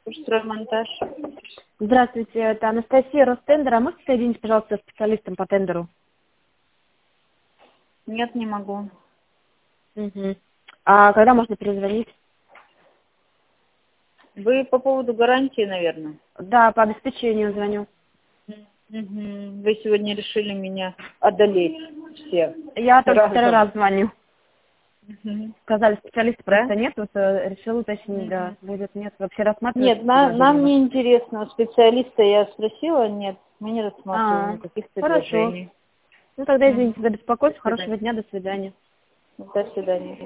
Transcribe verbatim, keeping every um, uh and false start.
Строймонтаж. Здравствуйте, это Анастасия Ростендер. А можете соединить, пожалуйста, с специалистом по тендеру? Нет, не могу. Угу. А когда можно перезвонить? Вы по поводу гарантии, наверное? Да, по обеспечению звоню. Угу. Вы сегодня решили меня одолеть все. Я только Разом. второй раз звоню. Угу. Сказали, специалиста Да? просто нет, вот э, решил уточнить, да, будет, нет. Вообще рассматривать Нет, на- предложение нам ваше? не интересно. У специалиста я спросила, нет, мы не рассматриваем А, никаких хорошо. предложений. Ну тогда Мгм. извините за беспокойство. До Хорошего свидания. дня, до свидания. До свидания.